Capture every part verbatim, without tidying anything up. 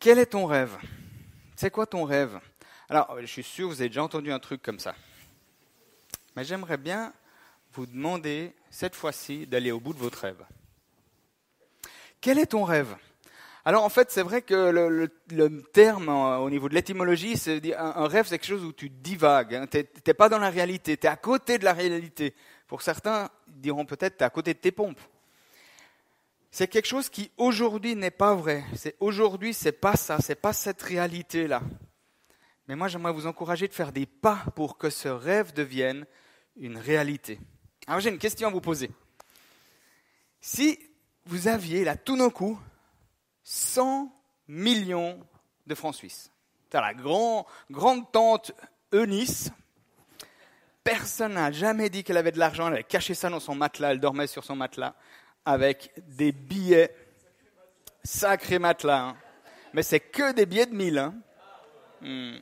Quel est ton rêve? C'est quoi ton rêve? Alors, je suis sûr que vous avez déjà entendu un truc comme ça. Mais j'aimerais bien vous demander, cette fois-ci, d'aller au bout de votre rêve. Quel est ton rêve? Alors, en fait, c'est vrai que le, le, le terme, euh, au niveau de l'étymologie, c'est un, un rêve, c'est quelque chose où tu divagues. Hein. Tu n'es pas dans la réalité, tu es à côté de la réalité. Pour certains, ils diront peut-être tu es à côté de tes pompes. C'est quelque chose qui, aujourd'hui, n'est pas vrai. C'est, aujourd'hui, c'est pas ça, c'est pas cette réalité-là. Mais moi, j'aimerais vous encourager de faire des pas pour que ce rêve devienne une réalité. Alors, j'ai une question à vous poser. Si vous aviez, là, tout d'un coup, cent millions de francs suisses. C'est la grand, grande tante Eunice. Personne n'a jamais dit qu'elle avait de l'argent. Elle avait caché ça dans son matelas. Elle dormait sur son matelas avec des billets. Sacré matelas. Hein. Mais c'est que des billets de mille. Hein. Hmm.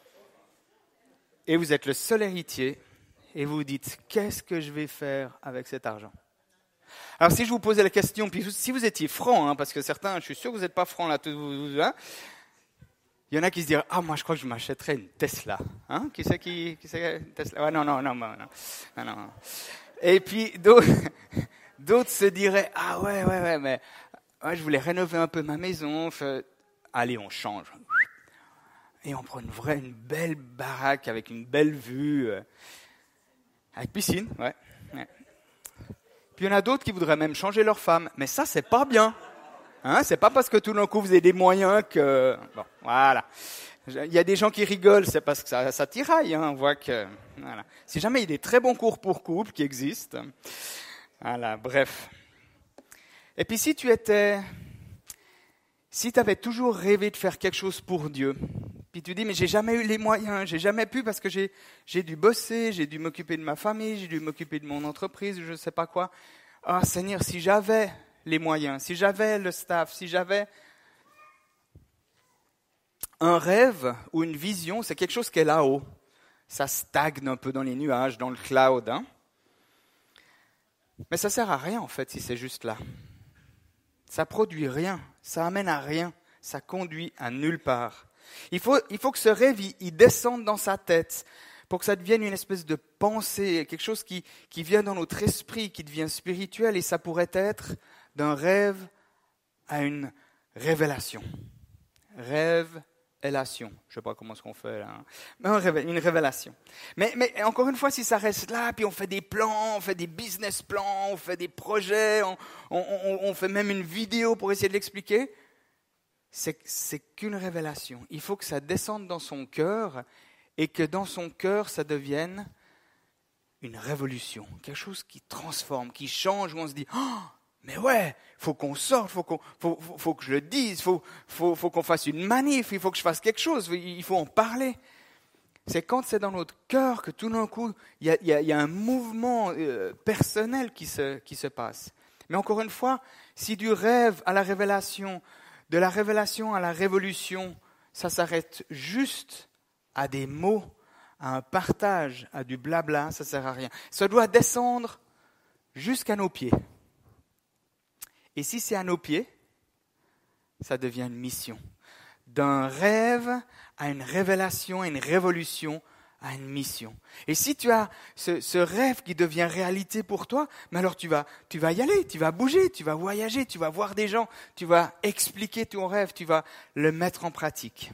Et vous êtes le seul héritier. Et vous vous dites, qu'est-ce que je vais faire avec cet argent? Alors, si je vous posais la question, puis si vous étiez franc, hein, parce que certains, je suis sûr que vous n'êtes pas franc là, tout, hein, il y en a qui se diraient, ah, moi, je crois que je m'achèterais une Tesla. Hein, qui c'est qui, qui c'est une Tesla? Ouais, non, non, non, non, non, non. Et puis, d'autres, d'autres se diraient, ah, ouais, ouais, ouais, mais ouais, je voulais rénover un peu ma maison. Fait, allez, on change. Et on prend une vraie, une belle baraque avec une belle vue, euh, avec piscine, ouais. ouais. Puis il y en a d'autres qui voudraient même changer leur femme. Mais ça, c'est pas bien. Hein, c'est pas parce que tout d'un coup, vous avez des moyens que... Bon, voilà. Il y a des gens qui rigolent, c'est parce que ça, ça tiraille. Hein, on voit que... Voilà. Si jamais il y a des très bons cours pour couple qui existent. Voilà, bref. Et puis si tu étais... Si tu avais toujours rêvé de faire quelque chose pour Dieu, puis tu dis, mais j'ai jamais eu les moyens, j'ai jamais pu parce que j'ai, j'ai dû bosser, j'ai dû m'occuper de ma famille, j'ai dû m'occuper de mon entreprise, je ne sais pas quoi. Ah Seigneur, si j'avais les moyens, si j'avais le staff, si j'avais un rêve ou une vision, c'est quelque chose qui est là-haut. Ça stagne un peu dans les nuages, dans le cloud. Hein. Mais ça ne sert à rien en fait si c'est juste là. Ça produit rien, ça amène à rien, ça conduit à nulle part. Il faut, il faut que ce rêve, il, il descende dans sa tête pour que ça devienne une espèce de pensée, quelque chose qui, qui vient dans notre esprit, qui devient spirituel, et ça pourrait être d'un rêve à une révélation. Révélation. Je ne sais pas comment est-ce qu'on fait là. Hein. Mais un révé- une révélation. Mais, mais encore une fois, si ça reste là, puis on fait des plans, on fait des business plans, on fait des projets, on, on, on, on fait même une vidéo pour essayer de l'expliquer, C'est, c'est qu'une révélation. Il faut que ça descende dans son cœur et que dans son cœur, ça devienne une révolution. Quelque chose qui transforme, qui change, où on se dit oh, « mais ouais, il faut qu'on sorte, il faut, qu'on, faut, faut, faut que je le dise, il faut, faut, faut qu'on fasse une manif, il faut que je fasse quelque chose, il faut en parler. » C'est quand c'est dans notre cœur que tout d'un coup, il y a, il y a, il y a un mouvement euh, personnel qui se, qui se passe. Mais encore une fois, si du rêve à la révélation, de la révélation à la révolution, ça s'arrête juste à des mots, à un partage, à du blabla, ça ne sert à rien. Ça doit descendre jusqu'à nos pieds. Et si c'est à nos pieds, ça devient une mission. D'un rêve à une révélation, à une révolution, à une mission. Et si tu as ce, ce rêve qui devient réalité pour toi, mais alors tu vas, tu vas y aller, tu vas bouger, tu vas voyager, tu vas voir des gens, tu vas expliquer ton rêve, tu vas le mettre en pratique.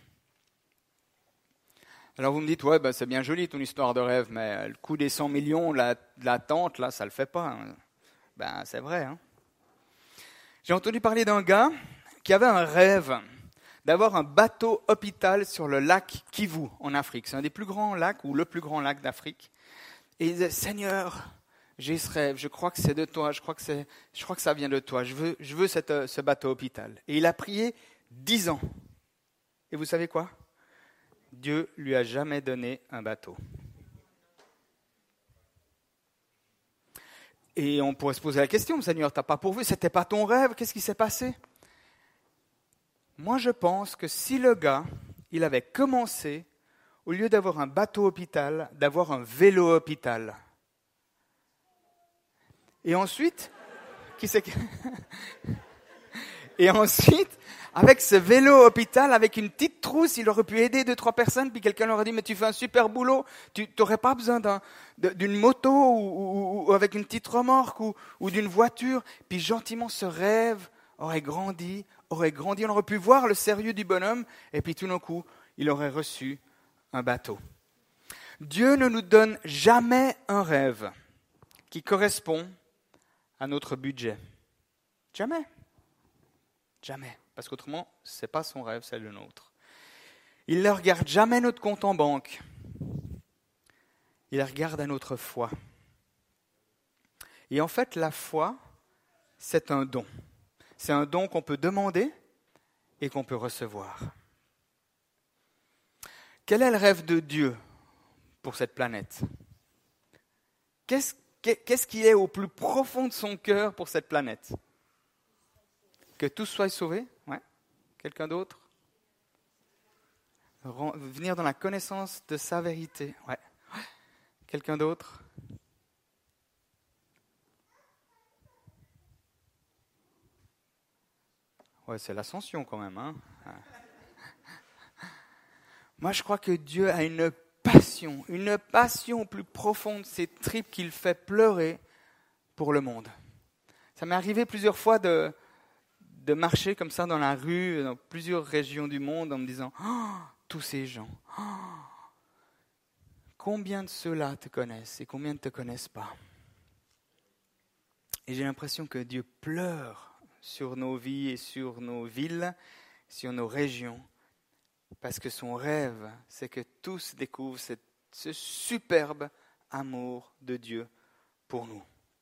Alors vous me dites, ouais, ben c'est bien joli ton histoire de rêve, mais le coût des cent millions, la, la tente, là, ça le fait pas. Hein. Ben c'est vrai. Hein. J'ai entendu parler d'un gars qui avait un rêve d'avoir un bateau hôpital sur le lac Kivu, en Afrique. C'est un des plus grands lacs, ou le plus grand lac d'Afrique. Et il disait, Seigneur, j'ai ce rêve, je crois que c'est de toi, je crois que, c'est, je crois que ça vient de toi, je veux, je veux cette, ce bateau hôpital. Et il a prié dix ans. Et vous savez quoi? Dieu lui a jamais donné un bateau. Et on pourrait se poser la question, Seigneur, tu n'as pas pourvu, c'était pas ton rêve, qu'est-ce qui s'est passé? Moi, je pense que si le gars, il avait commencé, au lieu d'avoir un bateau hôpital, d'avoir un vélo hôpital. Et ensuite, qui c'est que... Et ensuite, Avec ce vélo hôpital, avec une petite trousse, il aurait pu aider deux, trois personnes, puis quelqu'un leur aurait dit, mais tu fais un super boulot, tu n'aurais pas besoin d'un, de, d'une moto ou, ou, ou avec une petite remorque ou, ou d'une voiture. Puis gentiment, ce rêve aurait grandi, aurait grandi, on aurait pu voir le sérieux du bonhomme, et puis tout d'un coup, il aurait reçu un bateau. Dieu ne nous donne jamais un rêve qui correspond à notre budget. Jamais. Jamais. Parce qu'autrement, ce n'est pas son rêve, c'est le nôtre. Il ne regarde jamais notre compte en banque. Il regarde à notre foi. Et en fait, la foi, c'est un don. C'est un don qu'on peut demander et qu'on peut recevoir. Quel est le rêve de Dieu pour cette planète ? Qu'est-ce, qu'est-ce qu'il est au plus profond de son cœur pour cette planète ? Que tous soient sauvés ? Ouais. Quelqu'un d'autre ? Venir dans la connaissance de sa vérité. Ouais. Quelqu'un d'autre ? Ouais, c'est l'ascension quand même. Hein. Moi, je crois que Dieu a une passion, une passion plus profonde, ces tripes qu'il fait pleurer pour le monde. Ça m'est arrivé plusieurs fois de... de marcher comme ça dans la rue, dans plusieurs régions du monde, en me disant oh, « tous ces gens, oh, combien de ceux-là te connaissent et combien ne te connaissent pas ?» Et j'ai l'impression que Dieu pleure sur nos vies et sur nos villes, sur nos régions, parce que son rêve, c'est que tous découvrent cette, ce superbe amour de Dieu pour nous.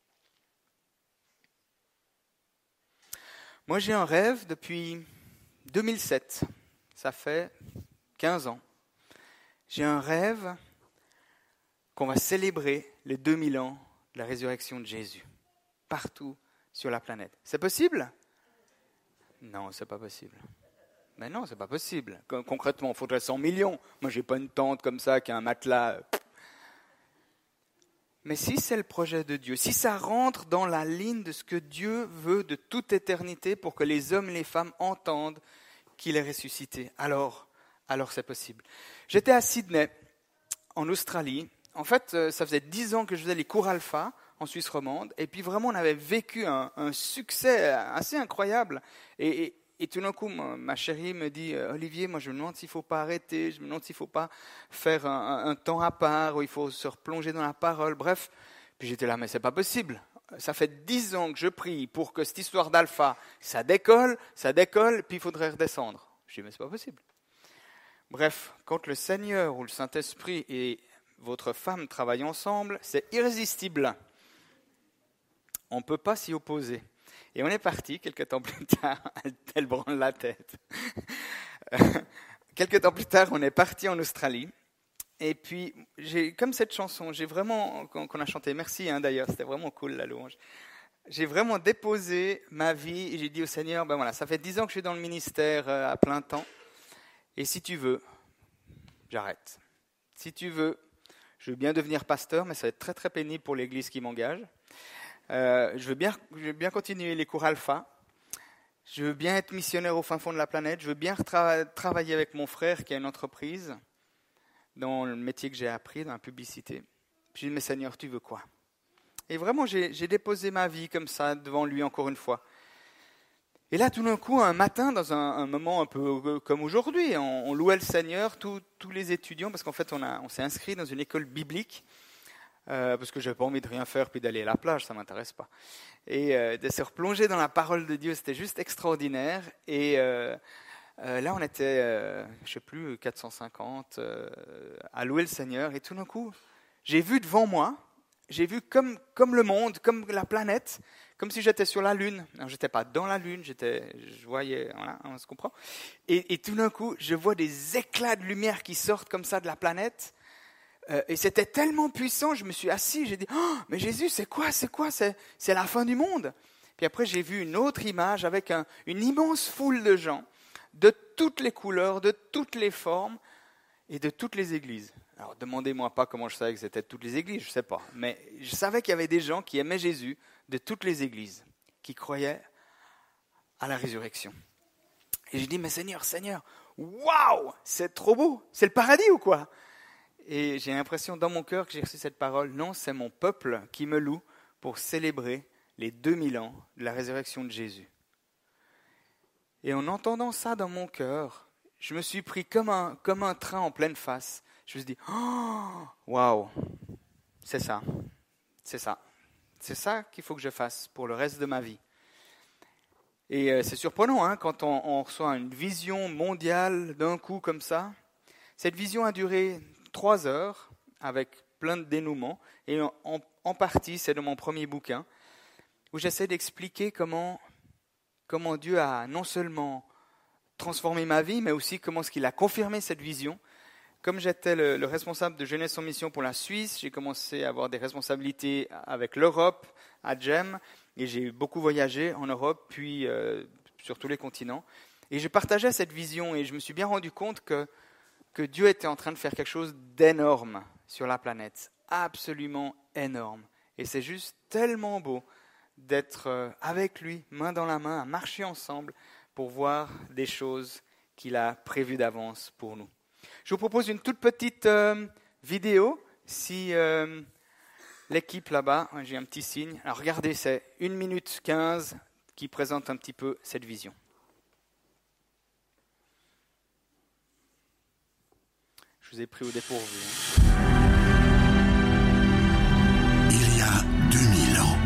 Moi, j'ai un rêve depuis deux mille sept. Ça fait quinze ans. J'ai un rêve qu'on va célébrer les deux mille ans de la résurrection de Jésus, partout sur la planète. C'est possible ? Non, c'est pas possible. Mais non, c'est pas possible. Concrètement, il faudrait cent millions. Moi, j'ai pas une tente comme ça qui a un matelas. Mais si c'est le projet de Dieu, si ça rentre dans la ligne de ce que Dieu veut de toute éternité pour que les hommes et les femmes entendent qu'il est ressuscité, alors, alors c'est possible. J'étais à Sydney, en Australie. En fait, ça faisait dix ans que je faisais les cours alpha en Suisse romande. Et puis vraiment, on avait vécu un, un succès assez incroyable. Et, et, et tout d'un coup, ma, ma chérie me dit « Olivier, moi je me demande s'il ne faut pas arrêter, je me demande s'il ne faut pas faire un, un, un temps à part, où il faut se replonger dans la parole. » Bref, puis j'étais là, mais c'est pas possible. Ça fait dix ans que je prie pour que cette histoire d'alpha, ça décolle, ça décolle, puis il faudrait redescendre. Je dis, mais c'est pas possible. Bref, quand le Seigneur ou le Saint-Esprit et votre femme travaillent ensemble, c'est irrésistible. On ne peut pas s'y opposer. Et on est parti, quelques temps plus tard, elle branle la tête. Quelques temps plus tard, on est parti en Australie. Et puis, j'ai, comme cette chanson, j'ai vraiment, qu'on a chanté, merci hein, d'ailleurs, c'était vraiment cool la louange. J'ai vraiment déposé ma vie et j'ai dit au Seigneur, ben voilà, ça fait dix ans que je suis dans le ministère euh, à plein temps. Et si tu veux, j'arrête. Si tu veux, je veux bien devenir pasteur, mais ça va être très très pénible pour l'église qui m'engage. Euh, je, veux bien, je veux bien continuer les cours alpha. Je veux bien être missionnaire au fin fond de la planète. Je veux bien retra- travailler avec mon frère qui a une entreprise dans le métier que j'ai appris, dans la publicité. Puis j'ai dit, mais Seigneur, tu veux quoi ? Et vraiment, j'ai, j'ai déposé ma vie comme ça devant lui encore une fois. Et là, tout d'un coup, un matin, dans un, un moment un peu comme aujourd'hui, on, on louait le Seigneur, tous, tous les étudiants, parce qu'en fait, on, a, on s'est inscrit dans une école biblique, euh, parce que je n'avais pas envie de rien faire, puis d'aller à la plage, ça ne m'intéresse pas. Et euh, de se replonger dans la parole de Dieu, c'était juste extraordinaire. Et euh, euh, là, on était, euh, je ne sais plus, quatre cent cinquante, euh, à louer le Seigneur. Et tout d'un coup, j'ai vu devant moi, j'ai vu comme, comme le monde, comme la planète, comme si j'étais sur la Lune. Non, je n'étais pas dans la Lune, j'étais, je voyais, voilà, on se comprend. Et, et tout d'un coup, je vois des éclats de lumière qui sortent comme ça de la planète. Euh, et c'était tellement puissant, je me suis assis, j'ai dit oh, « mais Jésus, c'est quoi, c'est quoi, c'est, c'est la fin du monde ?» Puis après, j'ai vu une autre image avec un, une immense foule de gens, de toutes les couleurs, de toutes les formes et de toutes les églises. Alors, demandez-moi pas comment je savais que c'était toutes les églises, je ne sais pas. Mais je savais qu'il y avait des gens qui aimaient Jésus de toutes les églises, qui croyaient à la résurrection. Et j'ai dit, mais Seigneur, Seigneur, waouh, c'est trop beau, c'est le paradis ou quoi? Et j'ai l'impression dans mon cœur que j'ai reçu cette parole, non, c'est mon peuple qui me loue pour célébrer les deux mille ans de la résurrection de Jésus. Et en entendant ça dans mon cœur, je me suis pris comme un, comme un train en pleine face. Je me suis dit, oh, waouh, c'est ça, c'est ça. C'est ça qu'il faut que je fasse pour le reste de ma vie. Et euh, c'est surprenant hein, quand on, on reçoit une vision mondiale d'un coup comme ça. Cette vision a duré trois heures avec plein de dénouements. Et en, en, en partie, c'est dans mon premier bouquin, où j'essaie d'expliquer comment, comment Dieu a non seulement transformé ma vie, mais aussi comment est-ce qu'il a confirmé cette vision. Comme j'étais le, le responsable de Jeunesse en Mission pour la Suisse, j'ai commencé à avoir des responsabilités avec l'Europe, à G E M, et j'ai beaucoup voyagé en Europe, puis euh, sur tous les continents. Et je partageais cette vision, et je me suis bien rendu compte que, que Dieu était en train de faire quelque chose d'énorme sur la planète, absolument énorme. Et c'est juste tellement beau d'être avec lui, main dans la main, à marcher ensemble pour voir des choses qu'il a prévues d'avance pour nous. Je vous propose une toute petite euh, vidéo. Si euh, l'équipe là-bas, j'ai un petit signe. Alors regardez, c'est une minute quinze qui présente un petit peu cette vision. Je vous ai pris au dépourvu. Il y a deux mille ans,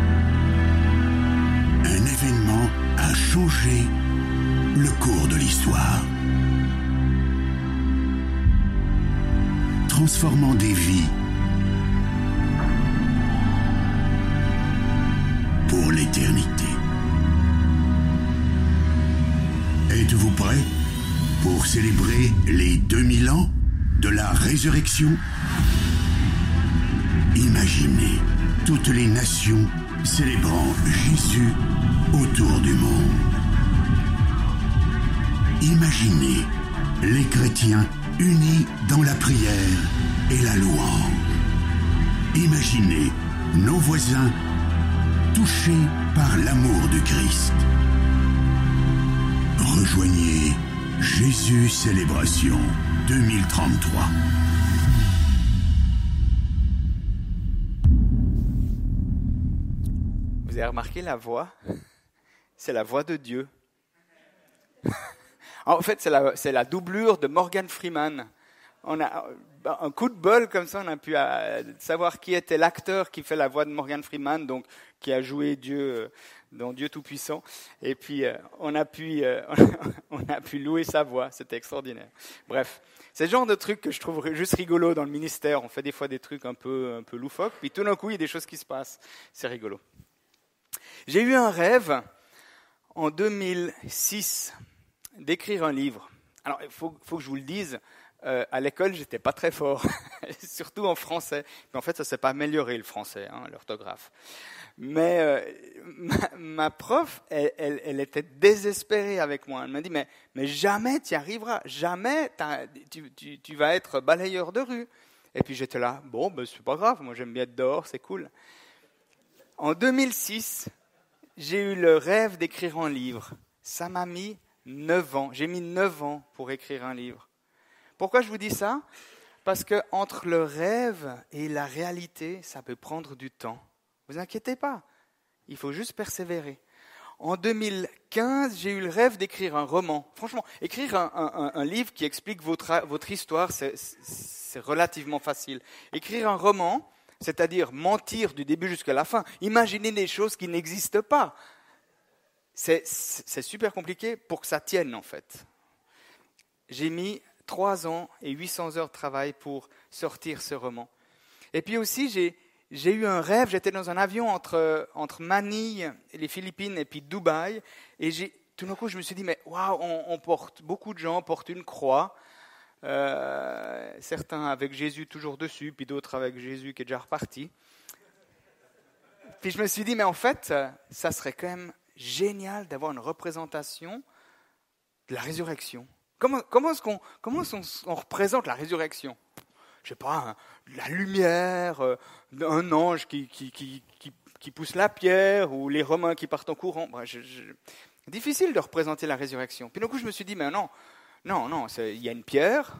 un événement a changé le cours de l'histoire. Transformant des vies pour l'éternité. Êtes-vous prêts pour célébrer les deux mille ans de la résurrection? Imaginez toutes les nations célébrant Jésus autour du monde. Imaginez les chrétiens unis dans la prière et la louange. Imaginez nos voisins touchés par l'amour de Christ. Rejoignez Jésus Célébration deux mille trente-trois. Vous avez remarqué la voix? C'est la voix de Dieu. En fait, c'est la, c'est la doublure de Morgan Freeman. On a un coup de bol comme ça, on a pu euh, savoir qui était l'acteur qui fait la voix de Morgan Freeman, donc qui a joué Dieu euh, dans Dieu Tout-Puissant. Et puis euh, on a pu, euh, on a pu louer sa voix. C'était extraordinaire. Bref, c'est le genre de truc que je trouve juste rigolo dans le ministère. On fait des fois des trucs un peu, un peu loufoques, puis tout d'un coup il y a des choses qui se passent. C'est rigolo. J'ai eu un rêve en deux mille six d'écrire un livre. Alors, il faut, faut que je vous le dise, euh, à l'école, j'étais pas très fort, surtout en français. Mais en fait, ça s'est pas amélioré, le français, hein, l'orthographe. Mais euh, ma, ma prof, elle, elle, elle était désespérée avec moi. Elle m'a dit, mais, mais jamais tu y arriveras, jamais tu, tu, tu vas être balayeur de rue. Et puis j'étais là, bon, ben, c'est pas grave, moi j'aime bien être dehors, c'est cool. En deux mille six, j'ai eu le rêve d'écrire un livre. Ça m'a mis neuf ans. J'ai mis neuf ans pour écrire un livre. Pourquoi je vous dis ça? Parce que entre le rêve et la réalité, ça peut prendre du temps. Vous inquiétez pas. Il faut juste persévérer. En deux mille quinze, j'ai eu le rêve d'écrire un roman. Franchement, écrire un, un, un livre qui explique votre, votre histoire, c'est, c'est relativement facile. Écrire un roman, c'est-à-dire mentir du début jusqu'à la fin, imaginer des choses qui n'existent pas. C'est, c'est super compliqué pour que ça tienne, en fait. J'ai mis trois ans et huit cents heures de travail pour sortir ce roman. Et puis aussi, j'ai, j'ai eu un rêve. J'étais dans un avion entre, entre Manille, les Philippines, et puis Dubaï. Et j'ai, tout d'un coup, je me suis dit, mais waouh, on, on porte, beaucoup de gens portent une croix. Euh, certains avec Jésus toujours dessus, puis d'autres avec Jésus qui est déjà reparti. Puis je me suis dit, mais en fait, ça serait quand même génial d'avoir une représentation de la résurrection. Comment, comment est-ce qu'on, comment est-ce qu'on on représente la résurrection? Je sais pas, hein, la lumière, euh, un ange qui, qui, qui, qui, qui pousse la pierre, ou les Romains qui partent en courant. Bon, je, je... Difficile de représenter la résurrection. Puis d'un coup, je me suis dit, mais non, non, non, il y a une pierre,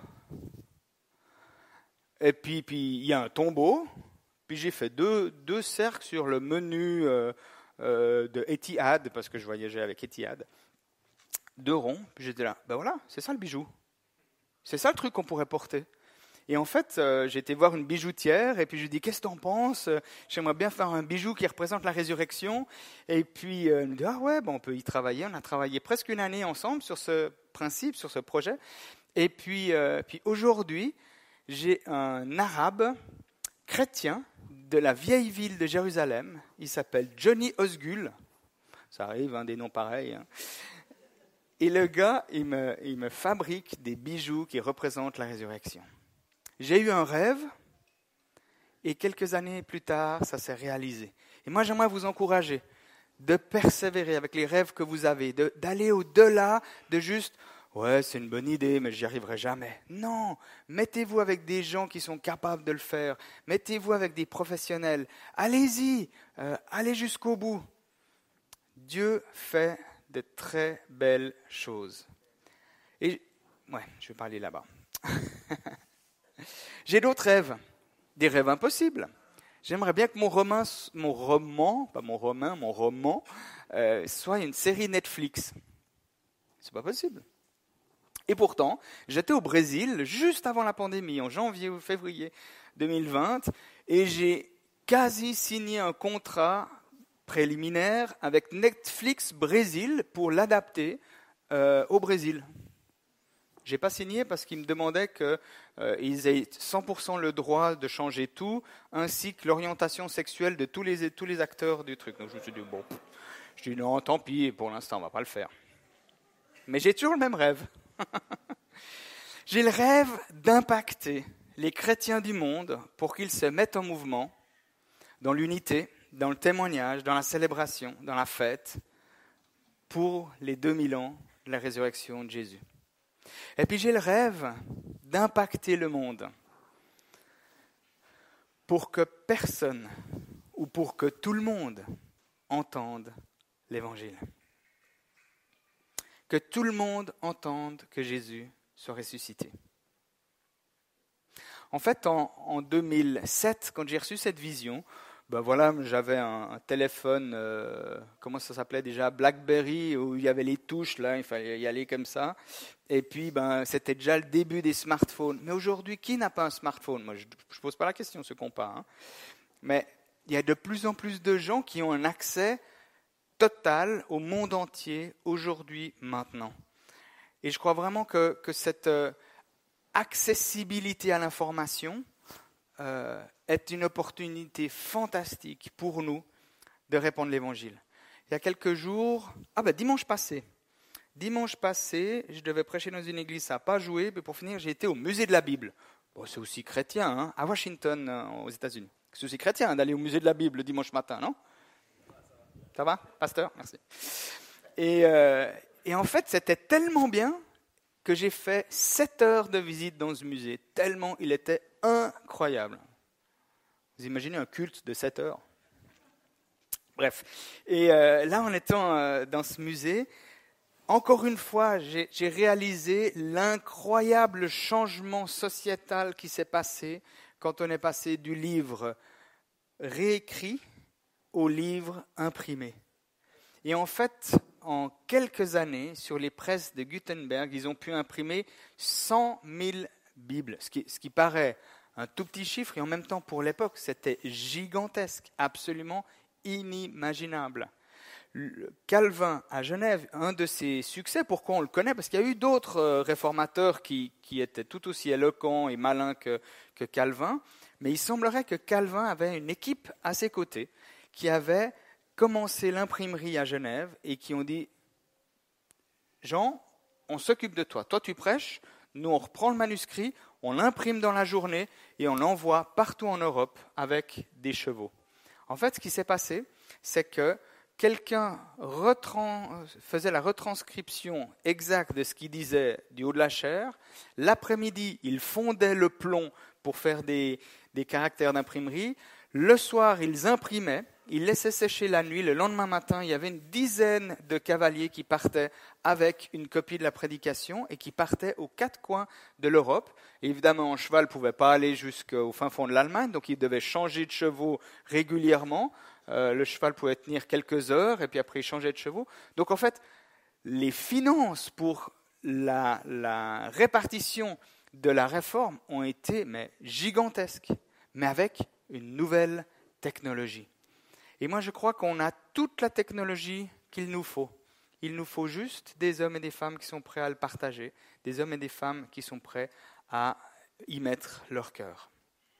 et puis, puis il y a un tombeau, puis j'ai fait deux, deux cercles sur le menu euh, euh, de Etihad, parce que je voyageais avec Etihad, deux ronds, puis j'étais là, ben voilà, c'est ça le bijou. C'est ça le truc qu'on pourrait porter. Et en fait, euh, j'ai été voir une bijoutière, et puis je lui ai dit, qu'est-ce que t'en penses ? J'aimerais bien faire un bijou qui représente la résurrection. Et puis, euh, elle me dit, ah ouais, bon, on peut y travailler. On a travaillé presque une année ensemble sur ce principe, sur ce projet. Et puis, euh, puis aujourd'hui, j'ai un arabe chrétien de la vieille ville de Jérusalem. Il s'appelle Johnny Osgul. Ça arrive, hein, des noms pareils. Hein. Et le gars, il me, il me fabrique des bijoux qui représentent la résurrection. J'ai eu un rêve, et quelques années plus tard, ça s'est réalisé. Et moi, j'aimerais vous encourager de persévérer avec les rêves que vous avez, de, d'aller au-delà de juste « ouais, c'est une bonne idée, mais j'y arriverai jamais ». Non, mettez-vous avec des gens qui sont capables de le faire. Mettez-vous avec des professionnels. Allez-y, euh, allez jusqu'au bout. Dieu fait de très belles choses. Et, ouais, je vais parler là-bas. J'ai d'autres rêves, des rêves impossibles. J'aimerais bien que mon roman, mon roman, pas mon roman, mon roman, euh, soit une série Netflix. C'est pas possible. Et pourtant, j'étais au Brésil juste avant la pandémie, en janvier ou février deux mille vingt, et j'ai quasi signé un contrat préliminaire avec Netflix Brésil pour l'adapter euh, au Brésil. Je n'ai pas signé parce qu'ils me demandaient qu'ils euh, aient cent pour cent le droit de changer tout, ainsi que l'orientation sexuelle de tous les, tous les acteurs du truc. Donc je me suis dit, bon, je dis non, tant pis, pour l'instant, on ne va pas le faire. Mais j'ai toujours le même rêve. J'ai le rêve d'impacter les chrétiens du monde pour qu'ils se mettent en mouvement dans l'unité, dans le témoignage, dans la célébration, dans la fête, pour les deux mille ans de la résurrection de Jésus. Et puis j'ai le rêve d'impacter le monde pour que personne ou pour que tout le monde entende l'Évangile. Que tout le monde entende que Jésus soit ressuscité. En fait, en, en deux mille sept, quand j'ai reçu cette vision, ben voilà, j'avais un, un téléphone, euh, comment ça s'appelait déjà, BlackBerry, où il y avait les touches, là, il fallait y aller comme ça. Et puis, ben, c'était déjà le début des smartphones. Mais aujourd'hui, qui n'a pas un smartphone ? Moi, je ne pose pas la question, ceux qui n'ont pas. Hein. Mais il y a de plus en plus de gens qui ont un accès total au monde entier, aujourd'hui, maintenant. Et je crois vraiment que, que cette euh, accessibilité à l'information euh, est une opportunité fantastique pour nous de répandre l'Évangile. Il y a quelques jours, ah ben dimanche passé, dimanche passé, je devais prêcher dans une église, ça n'a pas joué, mais pour finir, j'ai été au musée de la Bible. Bon, c'est aussi chrétien, hein, à Washington, euh, aux États-Unis. C'est aussi chrétien hein, d'aller au musée de la Bible le dimanche matin, non ? Ça va, pasteur ? Merci. Et, euh, et en fait, c'était tellement bien que j'ai fait sept heures de visite dans ce musée, tellement il était incroyable. Vous imaginez un culte de sept heures ? Bref. Et euh, là, en étant euh, dans ce musée, encore une fois, j'ai, j'ai réalisé l'incroyable changement sociétal qui s'est passé quand on est passé du livre réécrit au livre imprimé. Et en fait, en quelques années, sur les presses de Gutenberg, ils ont pu imprimer cent mille Bibles, ce qui, ce qui paraît un tout petit chiffre, et en même temps, pour l'époque, c'était gigantesque, absolument inimaginable. Calvin à Genève, un de ses succès, pourquoi on le connaît ? Parce qu'il y a eu d'autres réformateurs qui, qui étaient tout aussi éloquents et malins que, que Calvin, mais il semblerait que Calvin avait une équipe à ses côtés qui avait commencé l'imprimerie à Genève et qui ont dit « Jean, on s'occupe de toi. Toi, tu prêches, nous, on reprend le manuscrit, on l'imprime dans la journée et on l'envoie partout en Europe avec des chevaux. » En fait, ce qui s'est passé, c'est que quelqu'un retran... faisait la retranscription exacte de ce qu'il disait du haut de la chaire. L'après-midi, il fondait le plomb pour faire des, des caractères d'imprimerie. Le soir, ils imprimaient il laissait sécher la nuit. Le lendemain matin, il y avait une dizaine de cavaliers qui partaient avec une copie de la prédication et qui partaient aux quatre coins de l'Europe. Et évidemment, un cheval ne pouvait pas aller jusqu'au fin fond de l'Allemagne, donc il devait changer de chevaux régulièrement. Euh, le cheval pouvait tenir quelques heures et puis après il changeait de chevaux. Donc en fait, les finances pour la, la répartition de la réforme ont été mais, gigantesques, mais avec une nouvelle technologie. Et moi, je crois qu'on a toute la technologie qu'il nous faut. Il nous faut juste des hommes et des femmes qui sont prêts à le partager, des hommes et des femmes qui sont prêts à y mettre leur cœur.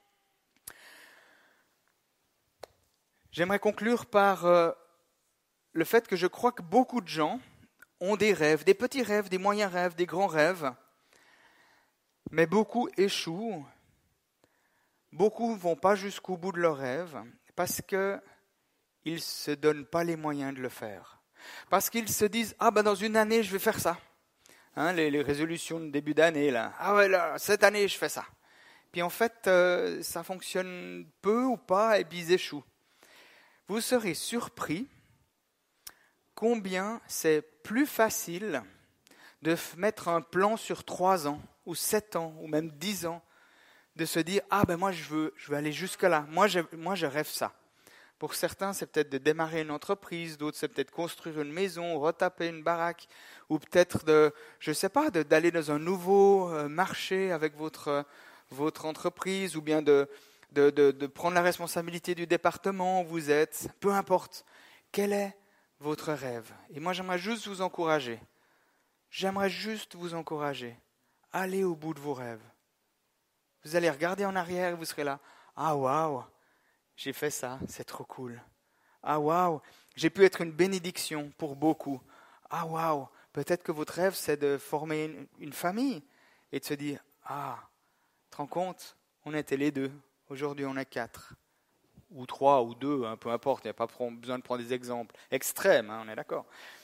J'aimerais conclure par euh, le fait que je crois que beaucoup de gens ont des rêves, des petits rêves, des moyens rêves, des grands rêves, mais beaucoup échouent. Beaucoup ne vont pas jusqu'au bout de leurs rêves parce qu'ils ne se donnent pas les moyens de le faire. Parce qu'ils se disent « Ah ben dans une année, je vais faire ça. Hein, » les, les résolutions de début d'année, là. « Ah ouais, là, cette année, je fais ça. » Puis en fait, euh, ça fonctionne peu ou pas et puis ils échouent. Vous serez surpris combien c'est plus facile de mettre un plan sur trois ans ou sept ans ou même dix ans, de se dire « Ah ben moi je veux, je veux aller jusque-là, moi je, moi je rêve ça ». Pour certains, c'est peut-être de démarrer une entreprise, d'autres c'est peut-être construire une maison, retaper une baraque, ou peut-être de, je ne sais pas, de, d'aller dans un nouveau marché avec votre, votre entreprise, ou bien de, de, de, de prendre la responsabilité du département où vous êtes, peu importe. Quel est votre rêve ? Et moi j'aimerais juste vous encourager, j'aimerais juste vous encourager, allez au bout de vos rêves. Vous allez regarder en arrière et vous serez là. Ah waouh, j'ai fait ça, c'est trop cool. Ah waouh, j'ai pu être une bénédiction pour beaucoup. Ah waouh, peut-être que votre rêve c'est de former une, une famille et de se dire ah, tu te rends compte, on était les deux, aujourd'hui on est quatre. Ou trois, ou deux, hein, peu importe, il n'y a pas besoin de prendre des exemples extrêmes, hein, on est d'accord.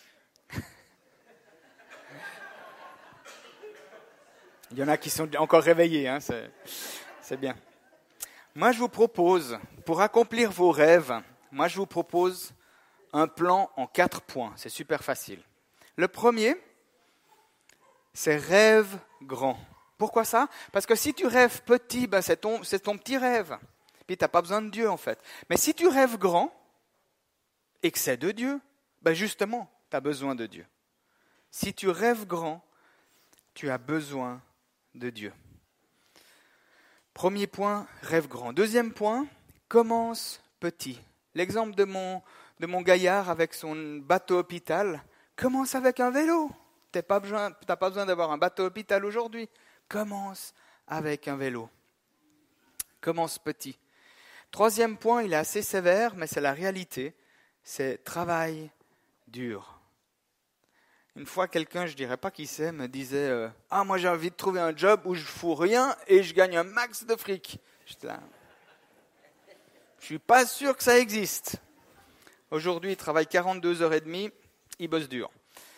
Il y en a qui sont encore réveillés, hein, c'est, c'est bien. Moi, je vous propose, pour accomplir vos rêves, moi, je vous propose un plan en quatre points. C'est super facile. Le premier, c'est rêve grand. Pourquoi ça ? Parce que si tu rêves petit, ben c'est ton, c'est ton petit rêve. Puis tu n'as pas besoin de Dieu, en fait. Mais si tu rêves grand et que c'est de Dieu, ben justement, tu as besoin de Dieu. Si tu rêves grand, tu as besoin de Dieu. Premier point, rêve grand. Deuxième point, commence petit. L'exemple de mon, de mon gaillard avec son bateau hôpital, commence avec un vélo. Tu n'as pas besoin, t'as pas besoin d'avoir un bateau hôpital aujourd'hui. Commence avec un vélo. Commence petit. Troisième point, il est assez sévère, mais c'est la réalité. C'est travail dur. Une fois, quelqu'un, je ne dirais pas qui c'est, me disait euh, « Ah, moi j'ai envie de trouver un job où je ne fous rien et je gagne un max de fric. » J'étais là. Je ne suis pas sûr que ça existe. Aujourd'hui, il travaille quarante-deux heures et demie, il bosse dur.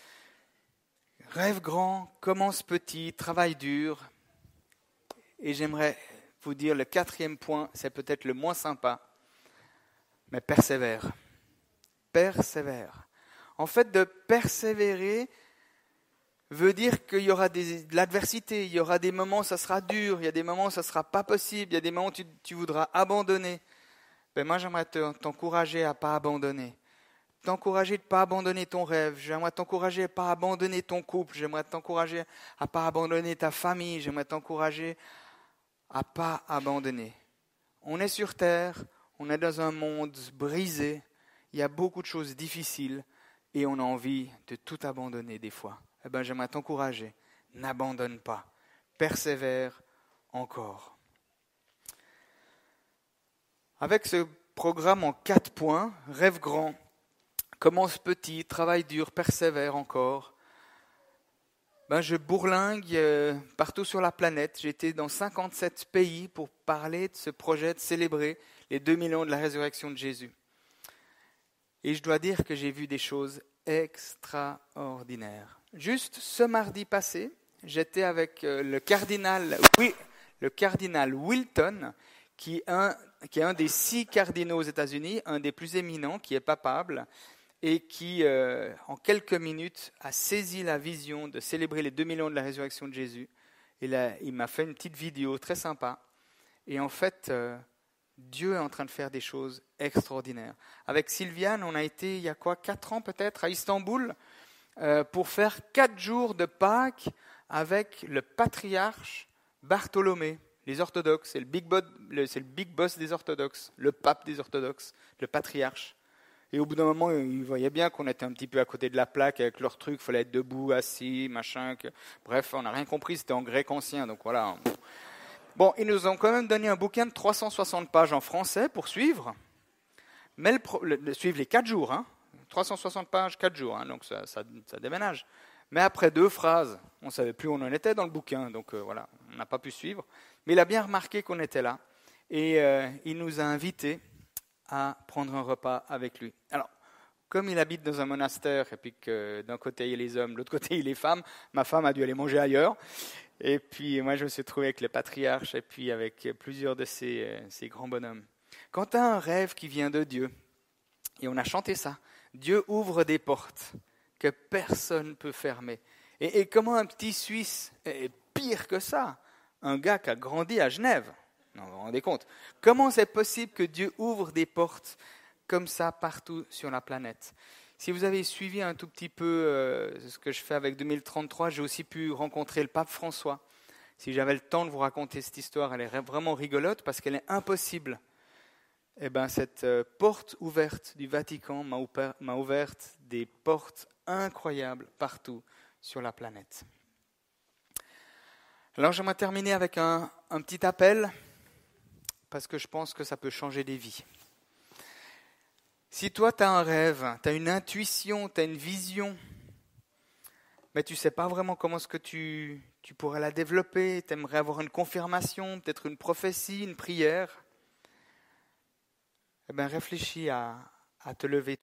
Rêve grand, commence petit, travaille dur. Et j'aimerais vous dire, le quatrième point, c'est peut-être le moins sympa, mais persévère. Persévère. En fait, de persévérer veut dire qu'il y aura des, de l'adversité, il y aura des moments où ça sera dur, il y a des moments où ça ne sera pas possible, il y a des moments où tu, tu voudras abandonner. Ben moi, j'aimerais te, t'encourager à ne pas abandonner. T'encourager de ne pas abandonner ton rêve. J'aimerais t'encourager à ne pas abandonner ton couple. J'aimerais t'encourager à ne pas abandonner ta famille. J'aimerais t'encourager à ne pas abandonner. On est sur Terre, on est dans un monde brisé, il y a beaucoup de choses difficiles. Et on a envie de tout abandonner des fois. Eh bien, j'aimerais t'encourager. N'abandonne pas. Persévère encore. Avec ce programme en quatre points, rêve grand, commence petit, travaille dur, persévère encore. Ben, je bourlingue euh, partout sur la planète. J'ai été dans cinquante-sept pays pour parler de ce projet de célébrer les deux mille ans de la résurrection de Jésus. Et je dois dire que j'ai vu des choses extraordinaires. Juste ce mardi passé, j'étais avec le cardinal, oui, le cardinal Wilton, qui est un qui est un des six cardinaux aux États-Unis, un des plus éminents, qui est papable, et qui, euh, en quelques minutes, a saisi la vision de célébrer les deux mille ans de la résurrection de Jésus. Et là, il m'a fait une petite vidéo très sympa. Et en fait, euh, Dieu est en train de faire des choses extraordinaires. Avec Sylviane, on a été, il y a quoi, quatre ans peut-être, à Istanbul, euh, pour faire quatre jours de Pâques avec le patriarche Bartholomée, les orthodoxes. C'est le big, bo- le, c'est le big boss des orthodoxes, le pape des orthodoxes, le patriarche. Et au bout d'un moment, ils voyaient bien qu'on était un petit peu à côté de la plaque avec leur truc, il fallait être debout, assis, machin. Que... Bref, on n'a rien compris, c'était en grec ancien, donc voilà. Bon, ils nous ont quand même donné un bouquin de trois cent soixante pages en français pour suivre, mais le pro... le... suivre les quatre jours, hein. trois cent soixante pages, quatre jours, hein, donc ça, ça, ça déménage. Mais après deux phrases, on ne savait plus où on en était dans le bouquin, donc euh, voilà, on n'a pas pu suivre. Mais il a bien remarqué qu'on était là, et euh, il nous a invités à prendre un repas avec lui. Alors, comme il habite dans un monastère, et puis que d'un côté il y a les hommes, de l'autre côté il y a les femmes, ma femme a dû aller manger ailleurs. Et puis moi je me suis trouvé avec le patriarche et puis avec plusieurs de ces, ces grands bonhommes. Quand tu as un rêve qui vient de Dieu, et on a chanté ça, Dieu ouvre des portes que personne ne peut fermer. Et, et comment un petit Suisse est pire que ça, un gars qui a grandi à Genève. Non, vous vous rendez compte? Comment c'est possible que Dieu ouvre des portes comme ça partout sur la planète? Si vous avez suivi un tout petit peu euh, ce que je fais avec deux mille trente-trois, j'ai aussi pu rencontrer le pape François. Si j'avais le temps de vous raconter cette histoire, elle est vraiment rigolote parce qu'elle est impossible. Eh ben, cette euh, porte ouverte du Vatican m'a, ouvert, m'a ouvert des portes incroyables partout sur la planète. Alors j'aimerais terminer avec un, un petit appel, parce que je pense que ça peut changer des vies. Si toi, tu as un rêve, tu as une intuition, tu as une vision, mais tu ne sais pas vraiment comment est-ce que tu, tu pourrais la développer, tu aimerais avoir une confirmation, peut-être une prophétie, une prière, eh bien réfléchis à, à te lever.